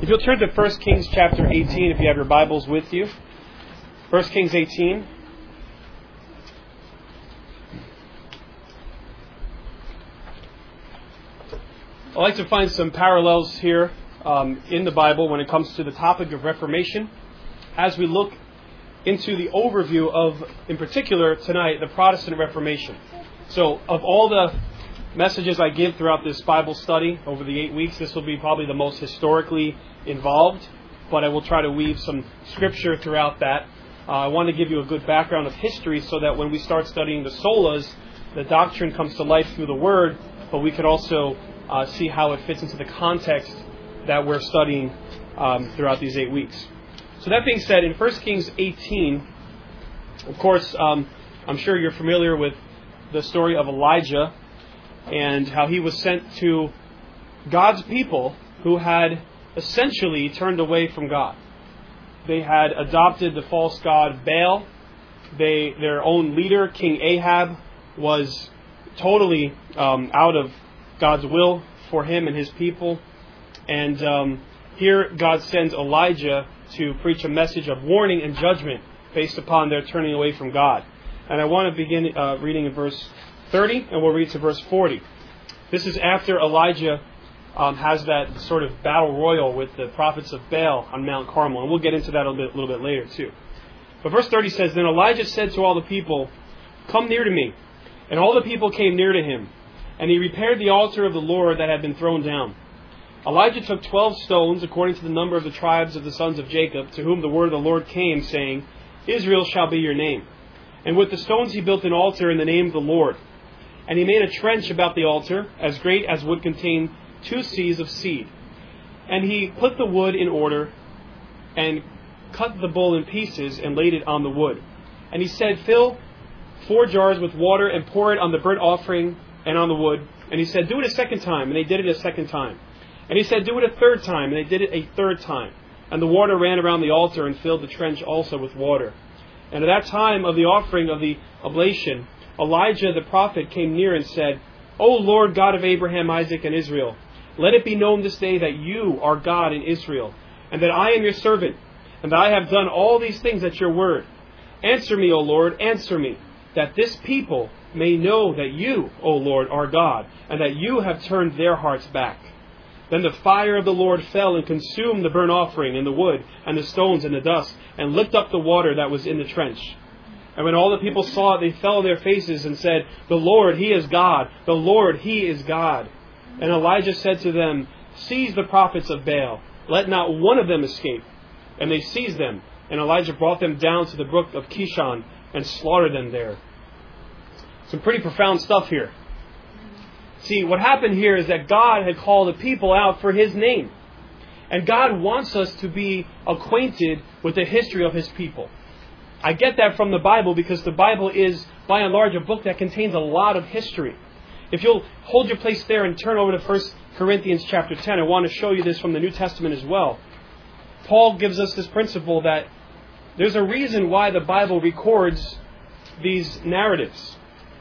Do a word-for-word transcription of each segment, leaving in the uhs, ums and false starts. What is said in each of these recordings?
If you'll turn to First Kings chapter eighteen, if you have your Bibles with you. First Kings eighteen. I like to find some parallels here um, in the Bible when it comes to the topic of Reformation, as we look into the overview of, in particular tonight, the Protestant Reformation. So, of all the messages I give throughout this Bible study over the eight weeks, this will be probably the most historically involved, but I will try to weave some scripture throughout that. Uh, I want to give you a good background of history so that when we start studying the solas, the doctrine comes to life through the Word, but we could also uh, see how it fits into the context that we're studying um, throughout these eight weeks. So that being said, in First Kings eighteen, of course, um, I'm sure you're familiar with the story of Elijah and how he was sent to God's people who had essentially turned away from God. They had adopted the false god Baal. They, their own leader, King Ahab, was totally um, out of God's will for him and his people. And um, here God sends Elijah to preach a message of warning and judgment based upon their turning away from God. And I want to begin uh, reading in verse thirty, and we'll read to verse forty. This is after Elijah um, has that sort of battle royal with the prophets of Baal on Mount Carmel. And we'll get into that a little bit, little bit later too. But verse thirty says, Then Elijah said to all the people, Come near to me. And all the people came near to him. And he repaired the altar of the Lord that had been thrown down. Elijah took twelve stones, according to the number of the tribes of the sons of Jacob, to whom the word of the Lord came, saying, Israel shall be your name. And with the stones he built an altar in the name of the Lord. And he made a trench about the altar, as great as would contain two seahs of seed. And he put the wood in order, and cut the bull in pieces, and laid it on the wood. And he said, Fill four jars with water, and pour it on the burnt offering and on the wood. And he said, Do it a second time. And they did it a second time. And he said, Do it a third time. And they did it a third time. And the water ran around the altar, and filled the trench also with water. And at that time of the offering of the oblation, Elijah the prophet came near and said, O Lord God of Abraham, Isaac, and Israel, let it be known this day that you are God in Israel, and that I am your servant, and that I have done all these things at your word. Answer me, O Lord, answer me, that this people may know that you, O Lord, are God, and that you have turned their hearts back. Then the fire of the Lord fell and consumed the burnt offering and the wood and the stones and the dust, and licked up the water that was in the trench. And when all the people saw it, they fell on their faces and said, The Lord, He is God. The Lord, He is God. And Elijah said to them, Seize the prophets of Baal. Let not one of them escape. And they seized them. And Elijah brought them down to the brook of Kishon and slaughtered them there. Some pretty profound stuff here. See, what happened here is that God had called the people out for His name. And God wants us to be acquainted with the history of His people. I get that from the Bible because the Bible is, by and large, a book that contains a lot of history. If you'll hold your place there and turn over to First Corinthians chapter ten, I want to show you this from the New Testament as well. Paul gives us this principle that there's a reason why the Bible records these narratives.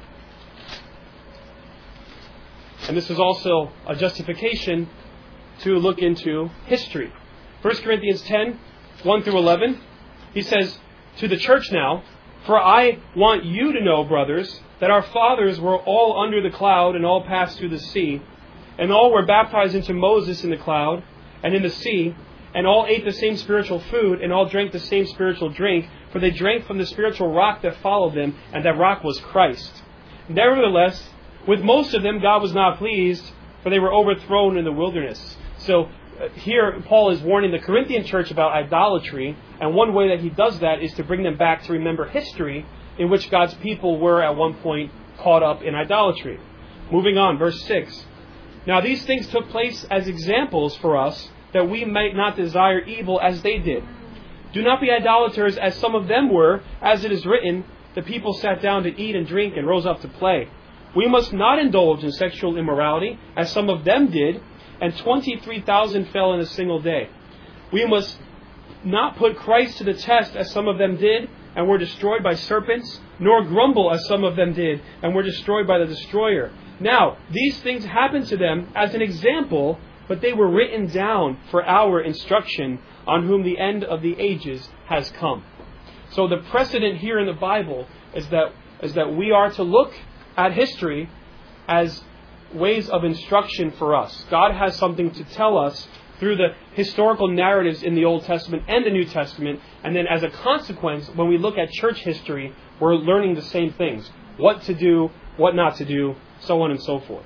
And this is also a justification to look into history. First Corinthians ten, one through eleven, he says, To the church now, for I want you to know, brothers, that our fathers were all under the cloud and all passed through the sea, and all were baptized into Moses in the cloud and in the sea, and all ate the same spiritual food, and all drank the same spiritual drink, for they drank from the spiritual rock that followed them, and that rock was Christ. Nevertheless, with most of them God was not pleased, for they were overthrown in the wilderness. So uh, here Paul is warning the Corinthian church about idolatry, and one way that he does that is to bring them back to remember history in which God's people were at one point caught up in idolatry. Moving on, verse six. Now these things took place as examples for us, that we might not desire evil as they did. Do not be idolaters as some of them were, as it is written, the people sat down to eat and drink and rose up to play. We must not indulge in sexual immorality, as some of them did, and twenty-three thousand fell in a single day. We must not put Christ to the test, as some of them did, and were destroyed by serpents, nor grumble, as some of them did, and were destroyed by the destroyer. Now, these things happened to them as an example, but they were written down for our instruction, on whom the end of the ages has come. So the precedent here in the Bible is that is that we are to look at history as ways of instruction for us. God has something to tell us through the historical narratives in the Old Testament and the New Testament, and then as a consequence, when we look at church history, we're learning the same things. What to do, what not to do, so on and so forth.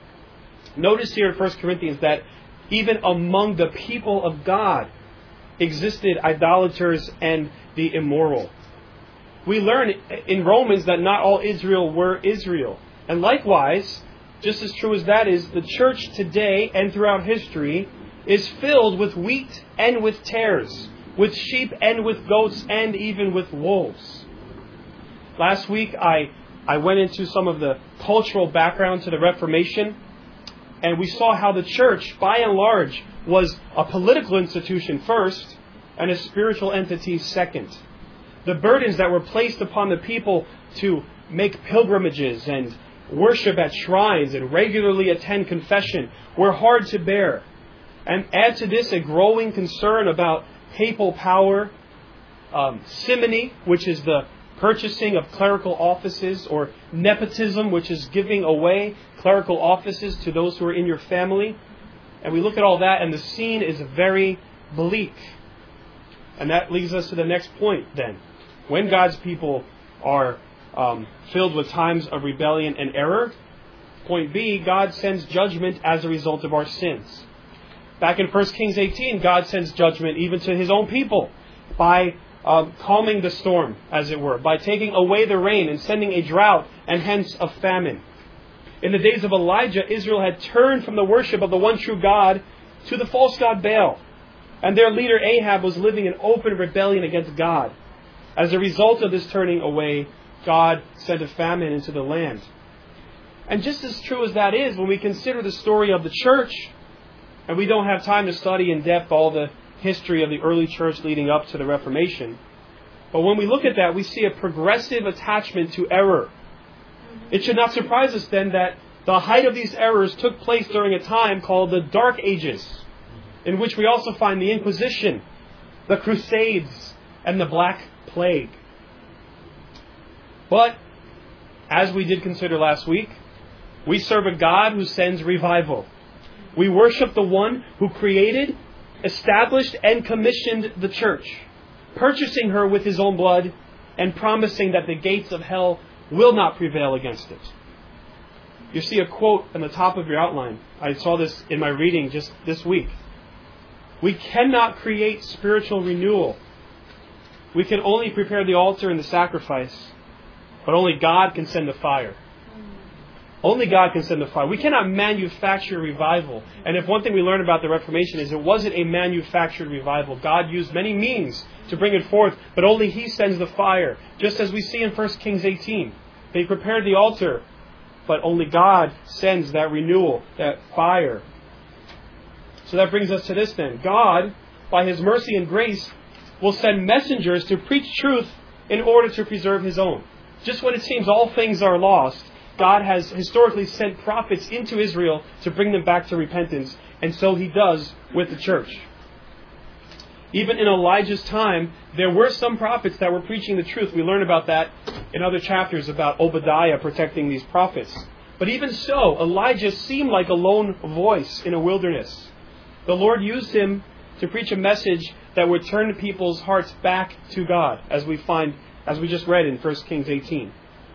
Notice here in First Corinthians that even among the people of God existed idolaters and the immoral. We learn in Romans that not all Israel were Israel. And likewise, just as true as that is, the church today and throughout history is filled with wheat and with tares, with sheep and with goats and even with wolves. Last week I, I went into some of the cultural background to the Reformation, and we saw how the church, by and large, was a political institution first and a spiritual entity second. The burdens that were placed upon the people to make pilgrimages and worship at shrines and regularly attend confession were hard to bear. And add to this a growing concern about papal power, um, simony, which is the purchasing of clerical offices, or nepotism, which is giving away clerical offices to those who are in your family. And we look at all that, and the scene is very bleak. And that leads us to the next point then. When God's people are um, filled with times of rebellion and error, point B, God sends judgment as a result of our sins. Back in First Kings eighteen, God sends judgment even to His own people by uh, calming the storm, as it were, by taking away the rain and sending a drought and hence a famine. In the days of Elijah, Israel had turned from the worship of the one true God to the false god Baal. And their leader Ahab was living in open rebellion against God. As a result of this turning away, God sent a famine into the land. And just as true as that is, when we consider the story of the church, and we don't have time to study in depth all the history of the early church leading up to the Reformation, but when we look at that, we see a progressive attachment to error. It should not surprise us then that the height of these errors took place during a time called the Dark Ages, in which we also find the Inquisition, the Crusades, and the Black Plague. But, as we did consider last week, we serve a God who sends revival. We worship the one who created, established, and commissioned the church, purchasing her with His own blood and promising that the gates of hell will not prevail against it. You see a quote on the top of your outline. I saw this in my reading just this week. We cannot create spiritual renewal. We can only prepare the altar and the sacrifice, but only God can send the fire. Only God can send the fire. We cannot manufacture revival. And if one thing we learn about the Reformation is it wasn't a manufactured revival. God used many means to bring it forth, but only He sends the fire. Just as we see in First Kings eighteen. They prepared the altar, but only God sends that renewal, that fire. So that brings us to this then. God, by His mercy and grace, will send messengers to preach truth in order to preserve His own. Just when it seems all things are lost, God has historically sent prophets into Israel to bring them back to repentance, and so He does with the church. Even in Elijah's time, there were some prophets that were preaching the truth. We learn about that in other chapters about Obadiah protecting these prophets. But even so, Elijah seemed like a lone voice in a wilderness. The Lord used him to preach a message that would turn people's hearts back to God, as we find, as we just read in First Kings eighteen.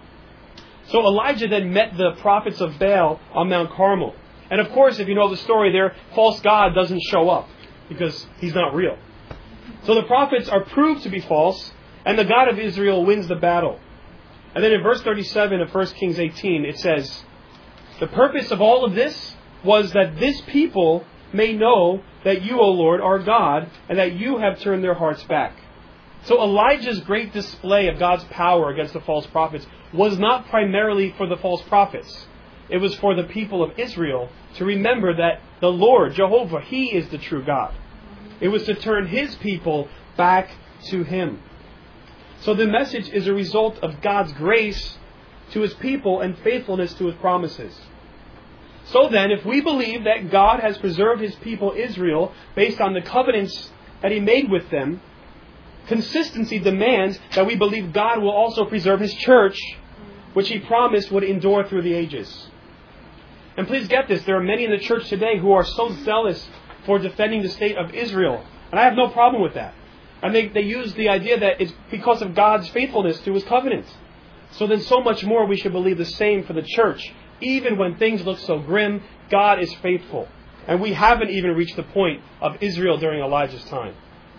So Elijah then met the prophets of Baal on Mount Carmel. And of course, if you know the story, their false god doesn't show up because he's not real. So the prophets are proved to be false, and the God of Israel wins the battle. And then in verse thirty-seven of First Kings eighteen, it says, "The purpose of all of this was that this people may know that you, O Lord, are God, and that you have turned their hearts back." So Elijah's great display of God's power against the false prophets was not primarily for the false prophets. It was for the people of Israel to remember that the Lord, Jehovah, He is the true God. It was to turn His people back to Him. So the message is a result of God's grace to His people and faithfulness to His promises. So then, if we believe that God has preserved His people Israel based on the covenants that He made with them, consistency demands that we believe God will also preserve His church, which He promised would endure through the ages. And please get this, there are many in the church today who are so zealous for defending the state of Israel. And I have no problem with that. And they, they use the idea that it's because of God's faithfulness to His covenant. So then so much more we should believe the same for the church. Even when things look so grim, God is faithful. And we haven't even reached the point of Israel during Elijah's time.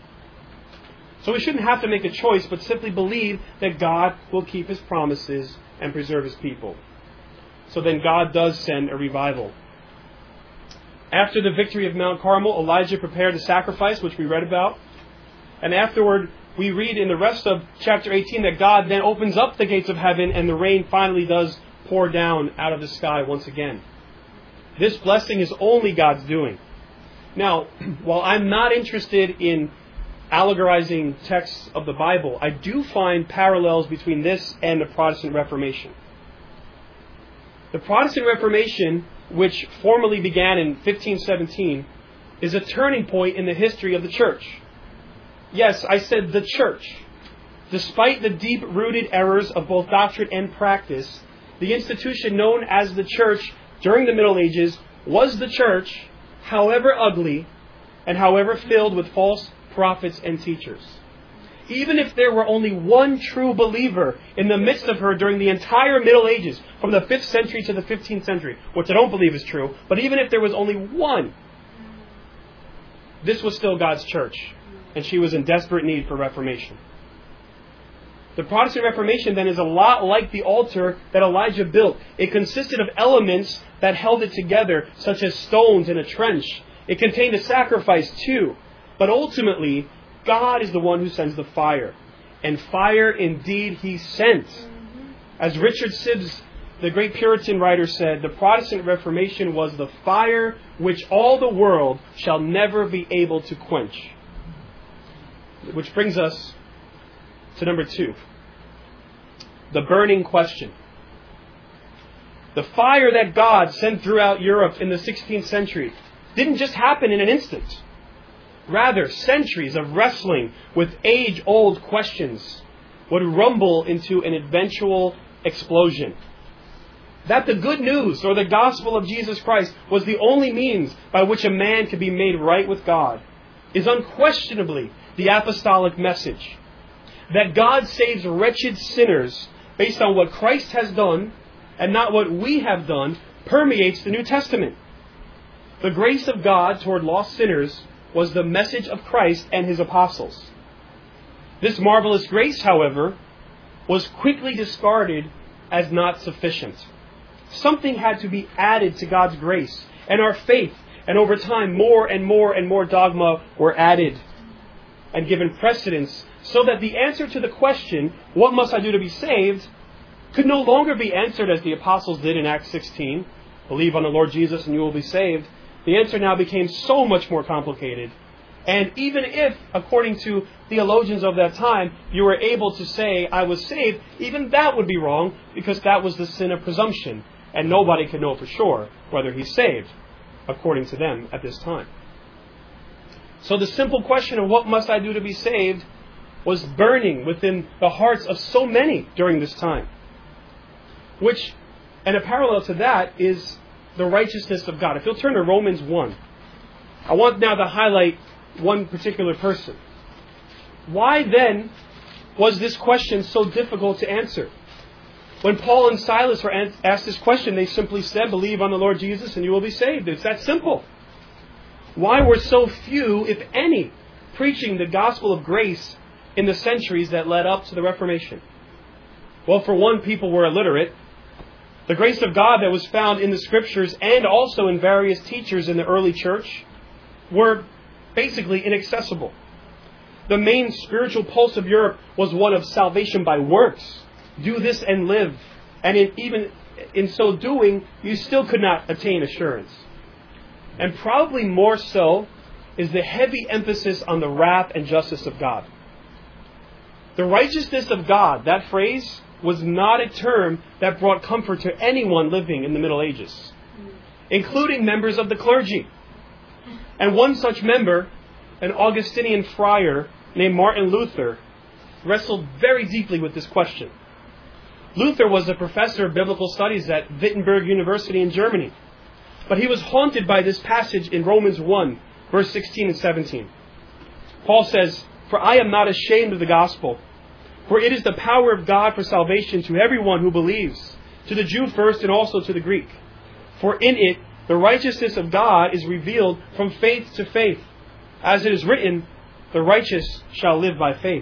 So we shouldn't have to make a choice, but simply believe that God will keep His promises and preserve His people. So then God does send a revival. After the victory of Mount Carmel, Elijah prepared a sacrifice, which we read about. And afterward, we read in the rest of chapter eighteen that God then opens up the gates of heaven and the rain finally does pour down out of the sky once again. This blessing is only God's doing. Now, while I'm not interested in allegorizing texts of the Bible, I do find parallels between this and the Protestant Reformation. The Protestant Reformation, which formally began in fifteen seventeen, is a turning point in the history of the church. Yes, I said the church. Despite the deep-rooted errors of both doctrine and practice, the institution known as the church during the Middle Ages was the church, however ugly and however filled with false prophets and teachers. Even if there were only one true believer in the midst of her during the entire Middle Ages, from the fifth century to the fifteenth century, which I don't believe is true, but even if there was only one, this was still God's church, and she was in desperate need for reformation. The Protestant Reformation then is a lot like the altar that Elijah built. It consisted of elements that held it together, such as stones in a trench. It contained a sacrifice too, but ultimately, God is the one who sends the fire. And fire indeed He sent. As Richard Sibbes, the great Puritan writer, said, the Protestant Reformation was the fire which all the world shall never be able to quench. Which brings us to number two. The burning question. The fire that God sent throughout Europe in the sixteenth century didn't just happen in an instant. Rather, centuries of wrestling with age-old questions would rumble into an eventual explosion. That the good news, or the gospel of Jesus Christ, was the only means by which a man could be made right with God, is unquestionably the apostolic message. That God saves wretched sinners based on what Christ has done, and not what we have done, permeates the New Testament. The grace of God toward lost sinners was the message of Christ and His apostles. This marvelous grace, however, was quickly discarded as not sufficient. Something had to be added to God's grace and our faith, and over time more and more and more dogma were added and given precedence, so that the answer to the question, what must I do to be saved, could no longer be answered as the apostles did in Acts sixteen, believe on the Lord Jesus and you will be saved. The answer now became so much more complicated. And even if, according to theologians of that time, you were able to say, I was saved, even that would be wrong, because that was the sin of presumption. And nobody could know for sure whether he's saved, according to them at this time. So the simple question of what must I do to be saved was burning within the hearts of so many during this time. Which, and a parallel to that, is the righteousness of God. If you'll turn to Romans one, I want now to highlight one particular person. Why then was this question so difficult to answer? When Paul and Silas were asked this question, they simply said, believe on the Lord Jesus and you will be saved. It's that simple. Why were so few, if any, preaching the gospel of grace in the centuries that led up to the Reformation? Well, for one, people were illiterate. The grace of God that was found in the Scriptures and also in various teachers in the early church were basically inaccessible. The main spiritual pulse of Europe was one of salvation by works. Do this and live. And in, even in so doing, you still could not attain assurance. And probably more so is the heavy emphasis on the wrath and justice of God. The righteousness of God, that phrase, was not a term that brought comfort to anyone living in the Middle Ages. including members of the clergy. And one such member, an Augustinian friar named Martin Luther, wrestled very deeply with this question. Luther was a professor of biblical studies at Wittenberg University in Germany. But he was haunted by this passage in Romans one, verse sixteen and seventeen. Paul says, "For I am not ashamed of the gospel, for it is the power of God for salvation to everyone who believes, to the Jew first and also to the Greek. For in it the righteousness of God is revealed from faith to faith. As it is written, the righteous shall live by faith."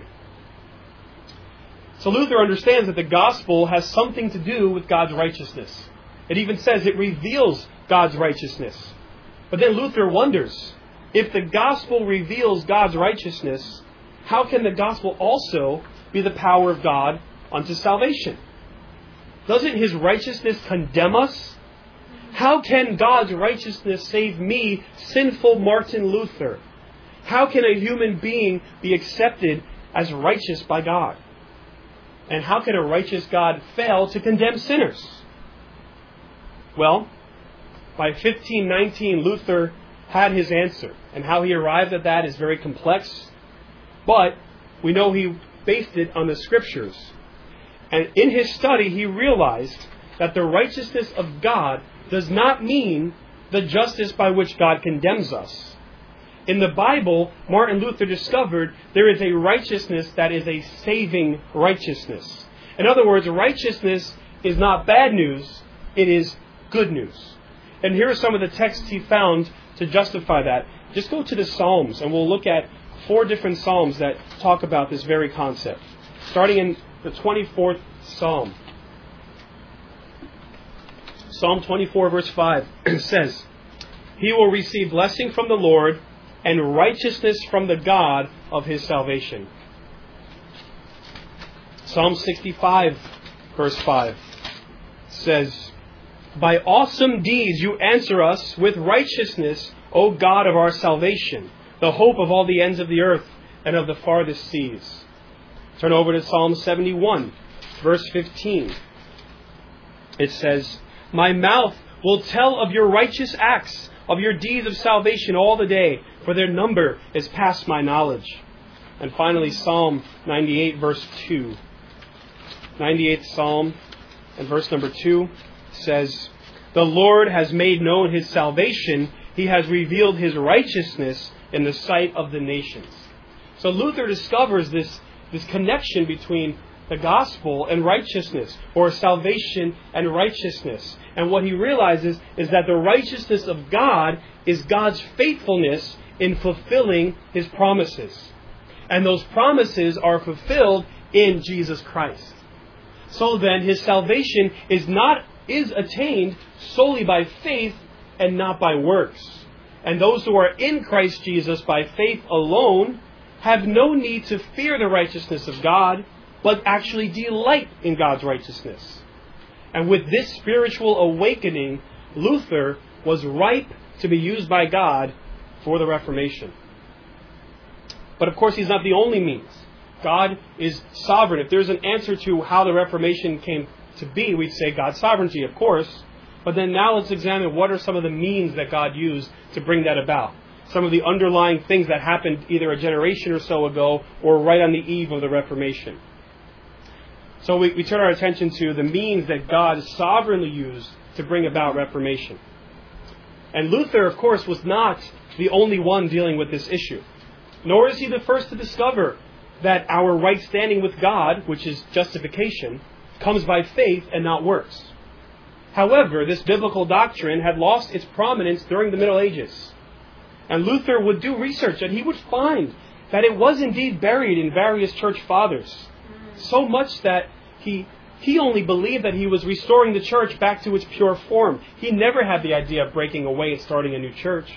So Luther understands that the gospel has something to do with God's righteousness. It even says it reveals God's righteousness. But then Luther wonders, if the gospel reveals God's righteousness, how can the gospel also be the power of God unto salvation? Doesn't His righteousness condemn us? How can God's righteousness save me, sinful Martin Luther? How can a human being be accepted as righteous by God? And how can a righteous God fail to condemn sinners? Well, by fifteen nineteen, Luther had his answer. And how he arrived at that is very complex. But we know he based it on the Scriptures. And in his study, he realized that the righteousness of God does not mean the justice by which God condemns us. In the Bible, Martin Luther discovered there is a righteousness that is a saving righteousness. In other words, righteousness is not bad news, it is good news. And here are some of the texts he found to justify that. Just go to the Psalms, and we'll look at four different Psalms that talk about this very concept. Starting in the twenty-fourth Psalm. Psalm twenty-four, verse five says, "He will receive blessing from the Lord, and righteousness from the God of his salvation." Psalm sixty-five, verse five says, "By awesome deeds you answer us with righteousness, O God of our salvation, the hope of all the ends of the earth and of the farthest seas." Turn over to Psalm seventy-one, verse fifteen. It says, "My mouth will tell of your righteous acts, of your deeds of salvation all the day, for their number is past my knowledge." And finally, Psalm ninety-eight, verse two. ninety-eighth Psalm, and verse number two says, "The Lord has made known his salvation. He has revealed his righteousness in the sight of the nations." So Luther discovers this, this connection between the gospel and righteousness, or salvation and righteousness. And what he realizes is that the righteousness of God is God's faithfulness in fulfilling his promises. And those promises are fulfilled in Jesus Christ. So then his salvation is not is attained solely by faith and not by works. And those who are in Christ Jesus by faith alone have no need to fear the righteousness of God, but actually delight in God's righteousness. And with this spiritual awakening, Luther was ripe to be used by God for the Reformation. But of course, he's not the only means. God is sovereign. If there's an answer to how the Reformation came to be, we'd say God's sovereignty, of course. But then now let's examine what are some of the means that God used to bring that about. Some of the underlying things that happened either a generation or so ago or right on the eve of the Reformation. So we, we turn our attention to the means that God sovereignly used to bring about Reformation. And Luther, of course, was not the only one dealing with this issue. Nor is he the first to discover that our right standing with God, which is justification, comes by faith and not works. However, this biblical doctrine had lost its prominence during the Middle Ages. And Luther would do research, and he would find that it was indeed buried in various church fathers. So much that he he only believed that he was restoring the church back to its pure form. He never had the idea of breaking away and starting a new church.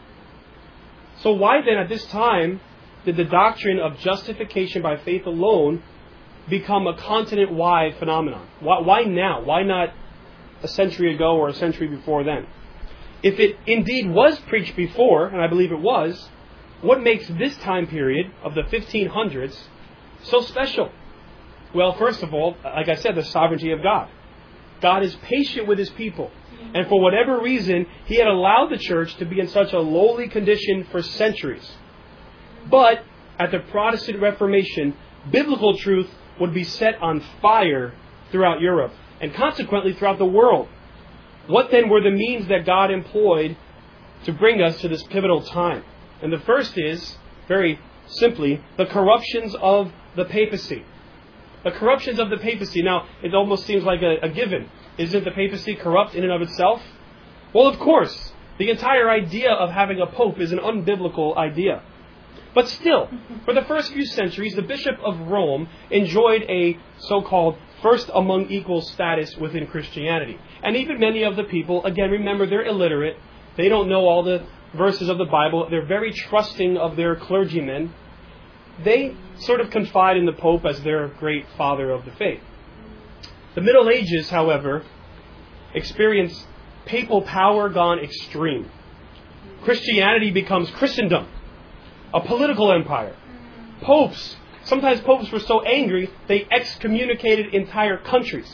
So why then at this time did the doctrine of justification by faith alone become a continent-wide phenomenon? Why, why now? Why not a century ago or a century before then? If it indeed was preached before, and I believe it was, what makes this time period of the fifteen hundreds so special? Well, first of all, like I said, the sovereignty of God. God is patient with his people. And for whatever reason, he had allowed the church to be in such a lowly condition for centuries. But at the Protestant Reformation, biblical truth would be set on fire throughout Europe and consequently throughout the world. What then were the means that God employed to bring us to this pivotal time? And the first is, very simply, the corruptions of the papacy. The corruptions of the papacy. Now, it almost seems like a, a given. Isn't the papacy corrupt in and of itself? Well, of course. The entire idea of having a pope is an unbiblical idea. But still, for the first few centuries, the Bishop of Rome enjoyed a so-called first among equals status within Christianity. And even many of the people, again, remember, they're illiterate. They don't know all the verses of the Bible. They're very trusting of their clergymen. They sort of confide in the Pope as their great father of the faith. The Middle Ages, however, experienced papal power gone extreme. Christianity becomes Christendom, a political empire. Popes, sometimes popes were so angry, they excommunicated entire countries.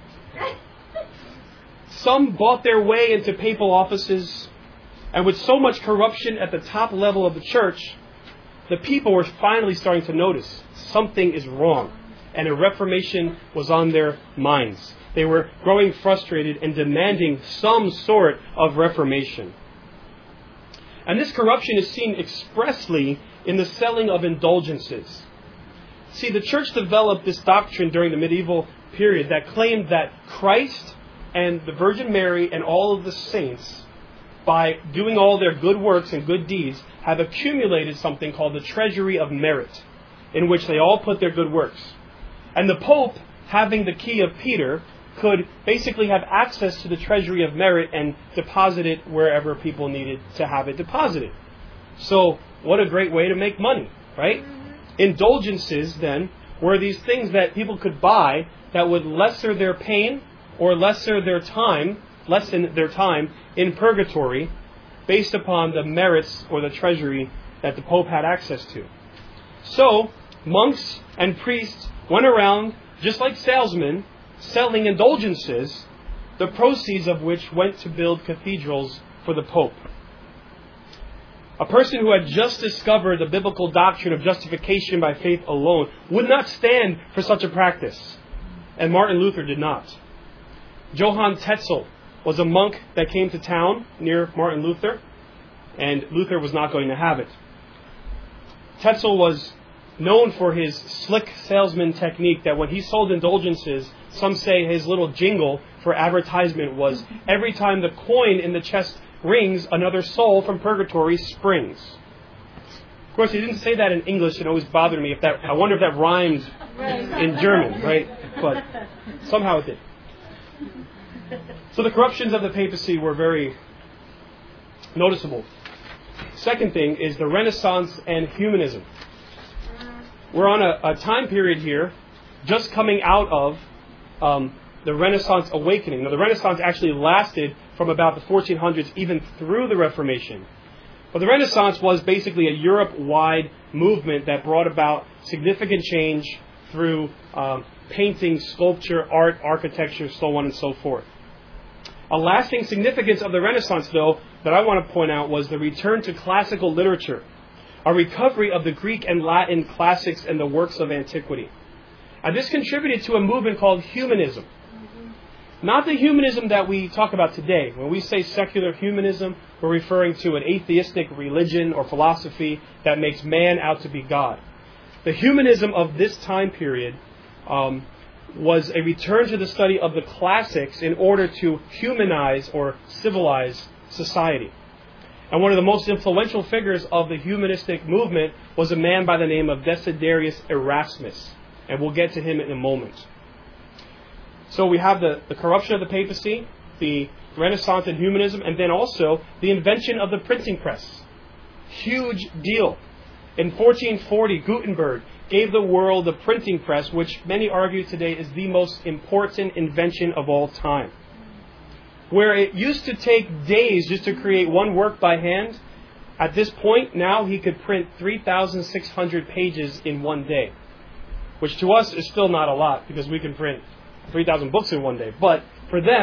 Some bought their way into papal offices, and with so much corruption at the top level of the church, the people were finally starting to notice something is wrong, and a reformation was on their minds. They were growing frustrated and demanding some sort of reformation. And this corruption is seen expressly in the selling of indulgences. See, the church developed this doctrine during the medieval period that claimed that Christ and the Virgin Mary and all of the saints, by doing all their good works and good deeds, have accumulated something called the treasury of merit, in which they all put their good works. And the Pope, having the key of Peter, could basically have access to the treasury of merit and deposit it wherever people needed to have it deposited. So, what a great way to make money, right? Indulgences, then, were these things that people could buy that would lesser their pain or lesser their time, lessen their time in purgatory based upon the merits or the treasury that the Pope had access to. So, monks and priests went around, just like salesmen, selling indulgences, the proceeds of which went to build cathedrals for the Pope. A person who had just discovered the biblical doctrine of justification by faith alone would not stand for such a practice, and Martin Luther did not. Johann Tetzel was a monk that came to town near Martin Luther, and Luther was not going to have it. Tetzel was known for his slick salesman technique that when he sold indulgences, some say his little jingle for advertisement was, every time the coin in the chest rings, another soul from purgatory springs. Of course, he didn't say that in English. It always bothered me. If that, I wonder if that rhymed in German, right? But somehow it did. So the corruptions of the papacy were very noticeable. Second thing is the Renaissance and humanism. We're on a, a time period here just coming out of um, the Renaissance awakening. Now, the Renaissance actually lasted from about the fourteen hundreds even through the Reformation. But the Renaissance was basically a Europe-wide movement that brought about significant change through um, painting, sculpture, art, architecture, so on and so forth. A lasting significance of the Renaissance, though, that I want to point out was the return to classical literature, a recovery of the Greek and Latin classics and the works of antiquity. And this contributed to a movement called humanism. Mm-hmm. Not the humanism that we talk about today. When we say secular humanism, we're referring to an atheistic religion or philosophy that makes man out to be God. The humanism of this time period um, was a return to the study of the classics in order to humanize or civilize society. And one of the most influential figures of the humanistic movement was a man by the name of Desiderius Erasmus. And we'll get to him in a moment. So we have the, the corruption of the papacy, the Renaissance and humanism, and then also the invention of the printing press. Huge deal. In fourteen forty, Gutenberg gave the world the printing press, which many argue today is the most important invention of all time. Where it used to take days just to create one work by hand, at this point now he could print three thousand six hundred pages in one day. Which to us is still not a lot because we can print three thousand books in one day. But for them,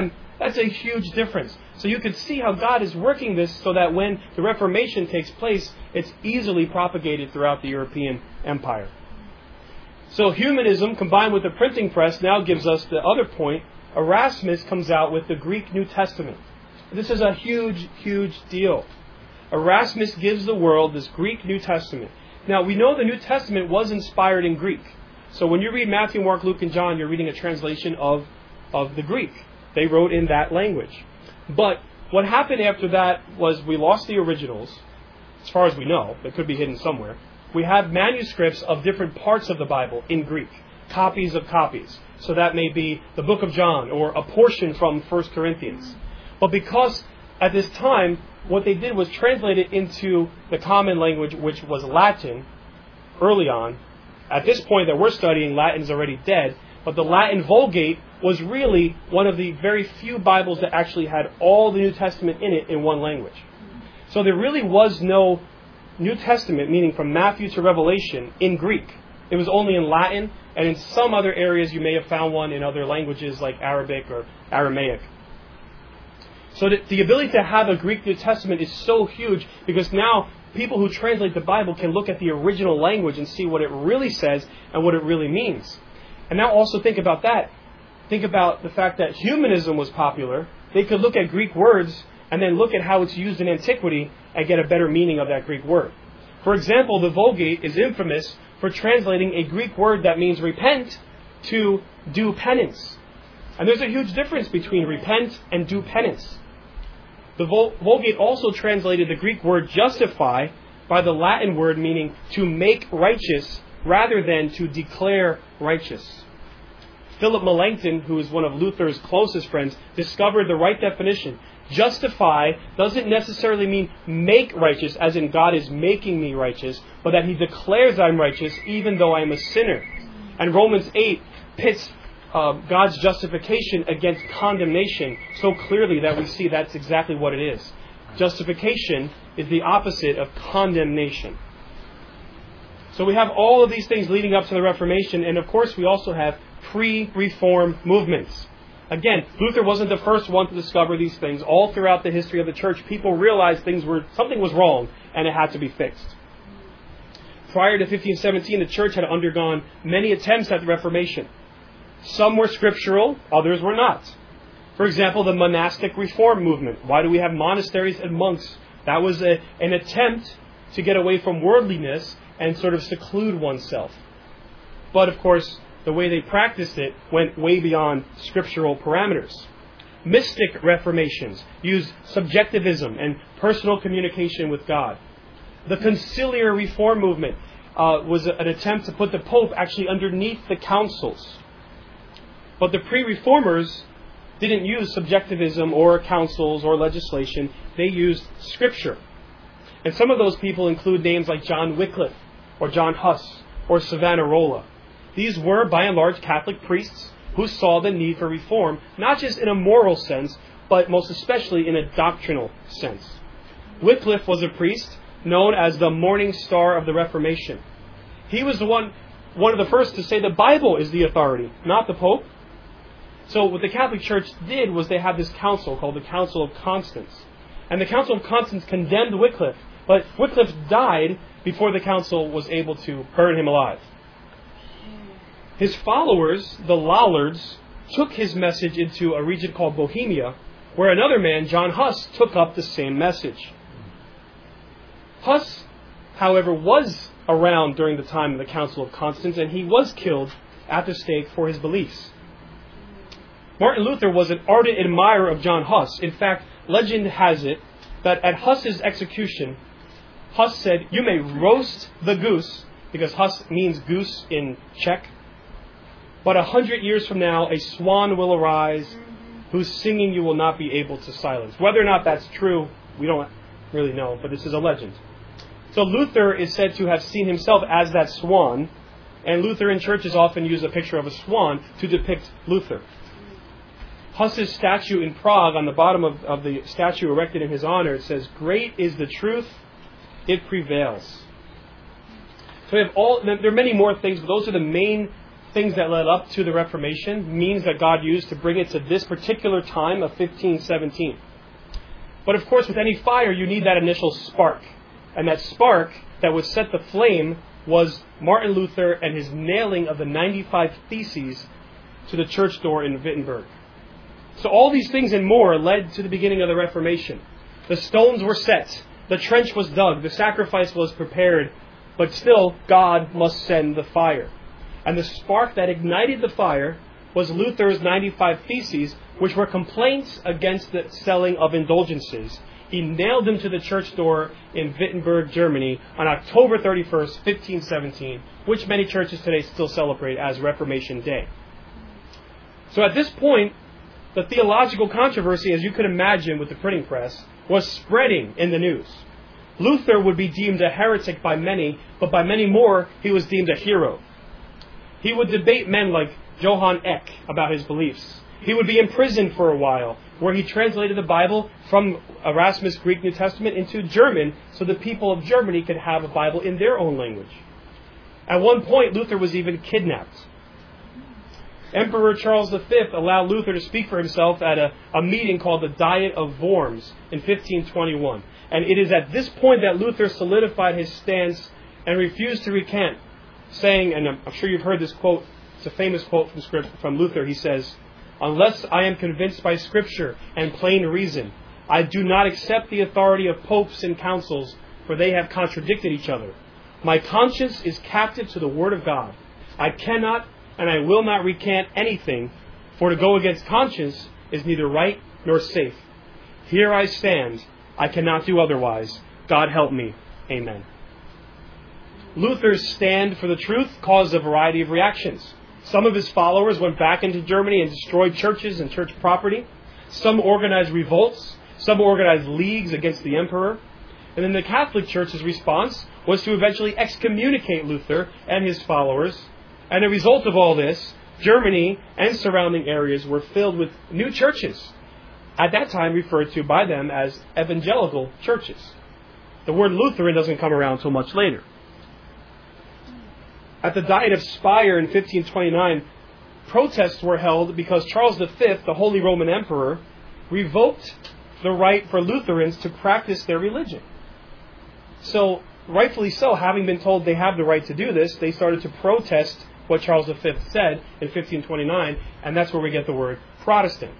That's a huge difference. So you can see how God is working this so that when the Reformation takes place, it's easily propagated throughout the European Empire. So humanism combined with the printing press now gives us the other point. Erasmus comes out with the Greek New Testament. This is a huge, huge deal. Erasmus gives the world this Greek New Testament. Now, we know the New Testament was inspired in Greek. So when you read Matthew, Mark, Luke, and John, you're reading a translation of, of the Greek. They wrote in that language. But what happened after that was we lost the originals, as far as we know. They could be hidden somewhere. We have manuscripts of different parts of the Bible in Greek, copies of copies. So that may be the book of John or a portion from First Corinthians. But because at this time, what they did was translate it into the common language, which was Latin, early on. At this point that we're studying, Latin's already dead. But the Latin Vulgate was really one of the very few Bibles that actually had all the New Testament in it in one language. So there really was no New Testament, meaning from Matthew to Revelation, in Greek. It was only in Latin, and in some other areas you may have found one in other languages like Arabic or Aramaic. So the, the ability to have a Greek New Testament is so huge because now people who translate the Bible can look at the original language and see what it really says and what it really means. And now also think about that. Think about the fact that humanism was popular. They could look at Greek words and then look at how it's used in antiquity and get a better meaning of that Greek word. For example, the Vulgate is infamous for translating a Greek word that means repent to do penance. And there's a huge difference between repent and do penance. The Vulgate also translated the Greek word justify by the Latin word meaning to make righteous rather than to declare righteous. Philip Melanchthon, who is one of Luther's closest friends, discovered the right definition. Justify doesn't necessarily mean make righteous, as in God is making me righteous, but that He declares I'm righteous even though I'm a sinner. And Romans eight pits uh, God's justification against condemnation so clearly that we see that's exactly what it is. Justification is the opposite of condemnation. So we have all of these things leading up to the Reformation, and of course we also have pre-Reform movements. Again, Luther wasn't the first one to discover these things. All throughout the history of the church, people realized things were something was wrong and it had to be fixed. Prior to fifteen seventeen, the church had undergone many attempts at the Reformation. Some were scriptural, others were not. For example, the monastic reform movement. Why do we have monasteries and monks? That was a, an attempt to get away from worldliness and sort of seclude oneself. But of course, the way they practiced it went way beyond scriptural parameters. Mystic reformations used subjectivism and personal communication with God. The conciliar reform movement uh, was an attempt to put the Pope actually underneath the councils. But the pre-reformers didn't use subjectivism or councils or legislation. They used Scripture. And some of those people include names like John Wycliffe or John Huss or Savonarola. These were, by and large, Catholic priests who saw the need for reform, not just in a moral sense, but most especially in a doctrinal sense. Wycliffe was a priest known as the morning star of the Reformation. He was the one, one of the first to say the Bible is the authority, not the Pope. So what the Catholic Church did was they had this council called the Council of Constance. And the Council of Constance condemned Wycliffe, but Wycliffe died before the council was able to burn him alive. His followers, the Lollards, took his message into a region called Bohemia, where another man, John Huss, took up the same message. Huss, however, was around during the time of the Council of Constance, and he was killed at the stake for his beliefs. Martin Luther was an ardent admirer of John Huss. In fact, legend has it that at Huss's execution, Huss said, "You may roast the goose," because Huss means goose in Czech, "but a hundred years from now, a swan will arise, whose singing you will not be able to silence." Whether or not that's true, we don't really know, but this is a legend. So Luther is said to have seen himself as that swan, and Lutheran churches often use a picture of a swan to depict Luther. Huss's statue in Prague, on the bottom of, of the statue erected in his honor, it says, "Great is the truth, it prevails." So we have all, there are many more things, but those are the main things that led up to the Reformation, means that God used to bring it to this particular time of fifteen seventeen. But of course, with any fire, you need that initial spark. And that spark that would set the flame was Martin Luther and his nailing of the ninety-five Theses to the church door in Wittenberg. So all these things and more led to the beginning of the Reformation. The stones were set, the trench was dug, the sacrifice was prepared, but still God must send the fire. And the spark that ignited the fire was Luther's ninety-five Theses, which were complaints against the selling of indulgences. He nailed them to the church door in Wittenberg, Germany on October thirty-first, fifteen seventeen, which many churches today still celebrate as Reformation Day. So at this point, the theological controversy, as you could imagine with the printing press, was spreading in the news. Luther would be deemed a heretic by many, but by many more, he was deemed a hero. He would debate men like Johann Eck about his beliefs. He would be imprisoned for a while, where he translated the Bible from Erasmus' Greek New Testament into German, so the people of Germany could have a Bible in their own language. At one point, Luther was even kidnapped. Emperor Charles the Fifth allowed Luther to speak for himself at a, a meeting called the Diet of Worms in fifteen twenty-one. And it is at this point that Luther solidified his stance and refused to recant, saying, and I'm sure you've heard this quote, it's a famous quote from script from Luther, he says, "Unless I am convinced by Scripture and plain reason, I do not accept the authority of popes and councils, for they have contradicted each other. My conscience is captive to the Word of God. I cannot and I will not recant anything, for to go against conscience is neither right nor safe. Here I stand. I cannot do otherwise. God help me. Amen." Luther's stand for the truth caused a variety of reactions. Some of his followers went back into Germany and destroyed churches and church property. Some organized revolts. Some organized leagues against the emperor. And then the Catholic Church's response was to eventually excommunicate Luther and his followers. And as a result of all this, Germany and surrounding areas were filled with new churches, at that time referred to by them as evangelical churches. The word Lutheran doesn't come around until much later. At the Diet of Speyer in fifteen twenty-nine, protests were held because Charles the Fifth, the Holy Roman Emperor, revoked the right for Lutherans to practice their religion. So, rightfully so, having been told they have the right to do this, they started to protest what Charles the Fifth said in fifteen twenty-nine, and that's where we get the word Protestant.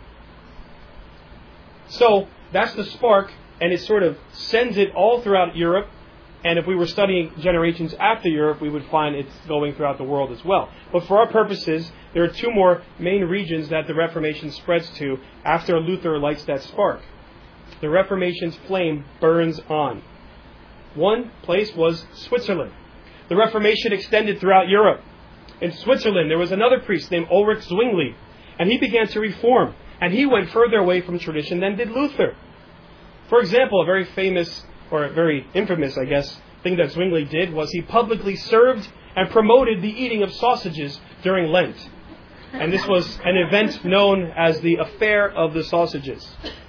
So, that's the spark, and it sort of sends it all throughout Europe, and if we were studying generations after Europe, we would find it's going throughout the world as well. But for our purposes, there are two more main regions that the Reformation spreads to after Luther lights that spark. The Reformation's flame burns on. One place was Switzerland. The Reformation extended throughout Europe. In Switzerland, there was another priest named Ulrich Zwingli, and he began to reform, and he went further away from tradition than did Luther. For example, a very famous, or a very infamous, I guess, thing that Zwingli did was he publicly served and promoted the eating of sausages during Lent. And this was an event known as the Affair of the Sausages.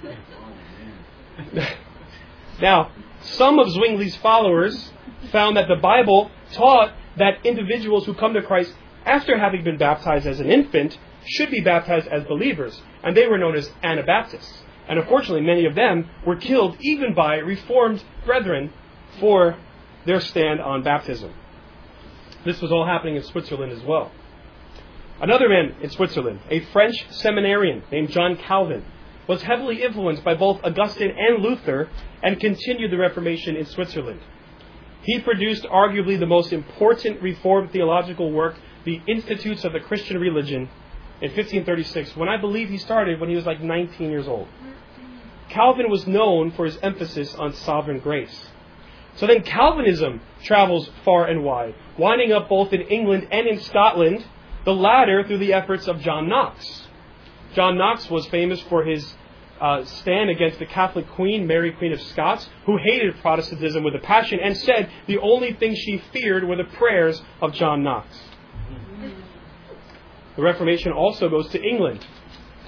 Now, some of Zwingli's followers found that the Bible taught that individuals who come to Christ after having been baptized as an infant should be baptized as believers, and they were known as Anabaptists. And unfortunately, many of them were killed even by Reformed brethren for their stand on baptism. This was all happening in Switzerland as well. Another man in Switzerland, a French seminarian named John Calvin, was heavily influenced by both Augustine and Luther and continued the Reformation in Switzerland. He produced arguably the most important Reformed theological work, The Institutes of the Christian Religion, in fifteen thirty-six, when I believe he started when he was like nineteen years old. Calvin was known for his emphasis on sovereign grace. So then Calvinism travels far and wide, winding up both in England and in Scotland, the latter through the efforts of John Knox. John Knox was famous for his uh, stand against the Catholic Queen, Mary Queen of Scots, who hated Protestantism with a passion and said the only thing she feared were the prayers of John Knox. The Reformation also goes to England.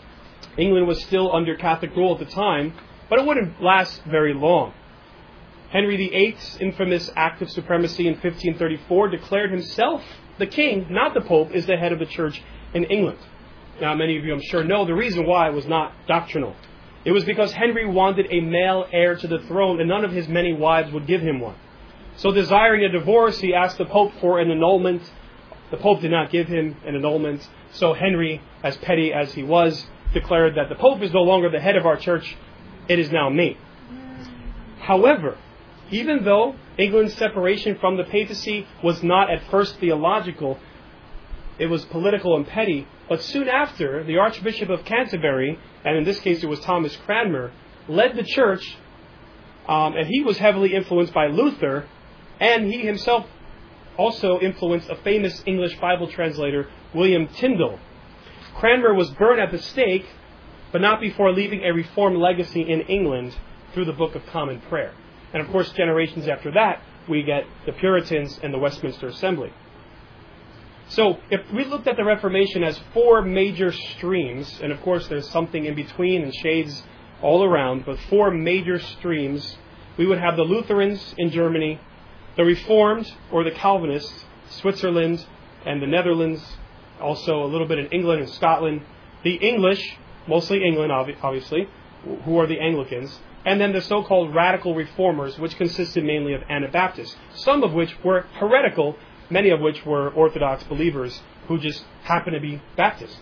England was still under Catholic rule at the time, but it wouldn't last very long. Henry the Eighth's infamous act of supremacy in fifteen thirty-four declared himself the king, not the Pope, is the head of the church in England. Now, many of you, I'm sure, know the reason why was not doctrinal. It was because Henry wanted a male heir to the throne, and none of his many wives would give him one. So, desiring a divorce, he asked the Pope for an annulment. The Pope did not give him an annulment. So Henry, as petty as he was, declared that the Pope is no longer the head of our church. It is now me. However, even though England's separation from the papacy was not at first theological, it was political and petty. But soon after, the Archbishop of Canterbury, and in this case it was Thomas Cranmer, led the church, um, and he was heavily influenced by Luther, and he himself also influenced a famous English Bible translator, William Tyndale. Cranmer was burned at the stake, but not before leaving a reformed legacy in England through the Book of Common Prayer. And of course, generations after that, we get the Puritans and the Westminster Assembly. So, if we looked at the Reformation as four major streams, and of course there's something in between and shades all around, but four major streams, we would have the Lutherans in Germany, the Reformed, or the Calvinists, Switzerland and the Netherlands, also a little bit in England and Scotland, the English, mostly England obviously, who are the Anglicans, and then the so-called radical reformers, which consisted mainly of Anabaptists, some of which were heretical, many of which were Orthodox believers who just happened to be Baptists.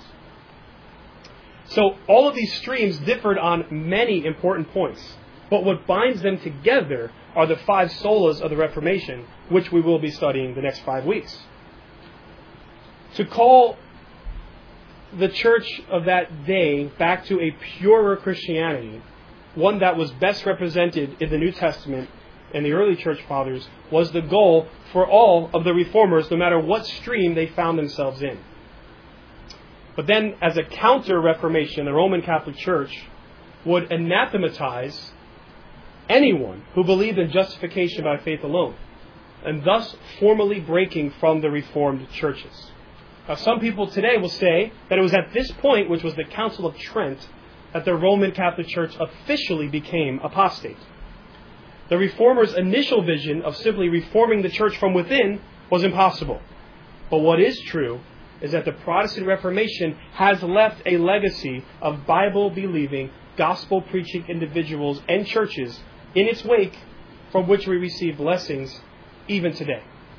So all of these streams differed on many important points, but what binds them together are the five solas of the Reformation, which we will be studying the next five weeks. To call the church of that day back to a purer Christianity, one that was best represented in the New Testament and the early church fathers, was the goal for all of the reformers, no matter what stream they found themselves in. But then, as a counter-reformation, the Roman Catholic Church would anathematize anyone who believed in justification by faith alone, and thus formally breaking from the Reformed churches. Now, some people today will say that it was at this point, which was the Council of Trent, that the Roman Catholic Church officially became apostate. The Reformers' initial vision of simply reforming the church from within was impossible. But what is true is that the Protestant Reformation has left a legacy of Bible-believing, gospel-preaching individuals and churches in its wake, from which we receive blessings even today.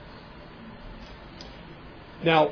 Now,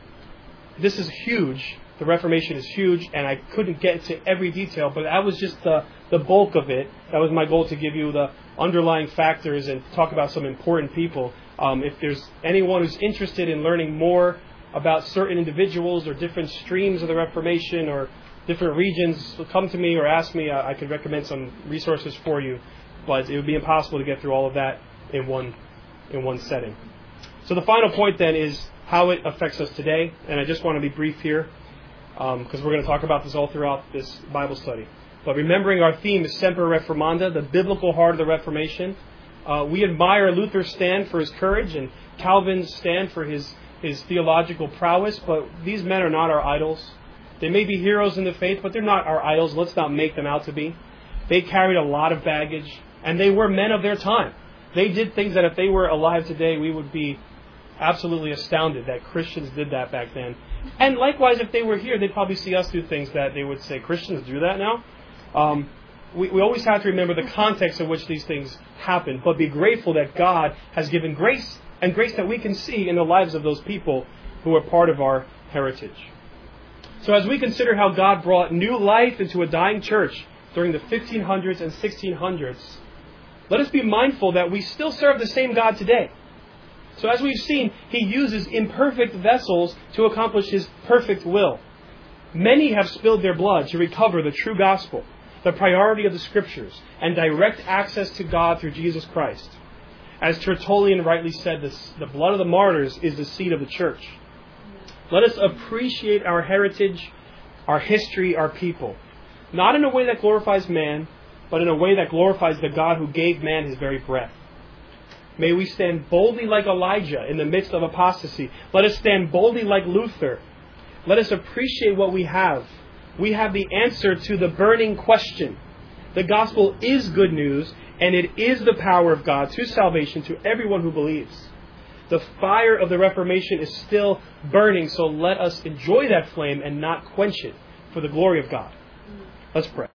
this is huge. The Reformation is huge, and I couldn't get into every detail, but that was just the, the bulk of it. That was my goal, to give you the underlying factors and talk about some important people. Um, if there's anyone who's interested in learning more about certain individuals or different streams of the Reformation or different regions, come to me or ask me. I, I could recommend some resources for you, but it would be impossible to get through all of that in one in one setting. So the final point then is how it affects us today, and I just want to be brief here, because um, we're going to talk about this all throughout this Bible study. But remembering our theme is Semper Reformanda, the biblical heart of the Reformation. Uh, we admire Luther's stand for his courage and Calvin's stand for his, his theological prowess, but these men are not our idols. They may be heroes in the faith, but they're not our idols. Let's not make them out to be. They carried a lot of baggage, and they were men of their time. They did things that if they were alive today, we would be absolutely astounded that Christians did that back then. And likewise, if they were here, they'd probably see us do things that they would say, Christians do that now? Um, we, we always have to remember the context in which these things happen, but be grateful that God has given grace, and grace that we can see in the lives of those people who are part of our heritage. So as we consider how God brought new life into a dying church during the fifteen hundreds and sixteen hundreds, let us be mindful that we still serve the same God today. So as we've seen, He uses imperfect vessels to accomplish His perfect will. Many have spilled their blood to recover the true gospel, the priority of the Scriptures, and direct access to God through Jesus Christ. As Tertullian rightly said, this, the blood of the martyrs is the seed of the church. Let us appreciate our heritage, our history, our people, not in a way that glorifies man, but in a way that glorifies the God who gave man His very breath. May we stand boldly like Elijah in the midst of apostasy. Let us stand boldly like Luther. Let us appreciate what we have. We have the answer to the burning question. The gospel is good news, And it is the power of God to salvation to everyone who believes. The fire of the Reformation is still burning, so let us enjoy that flame and not quench it for the glory of God. Let's pray.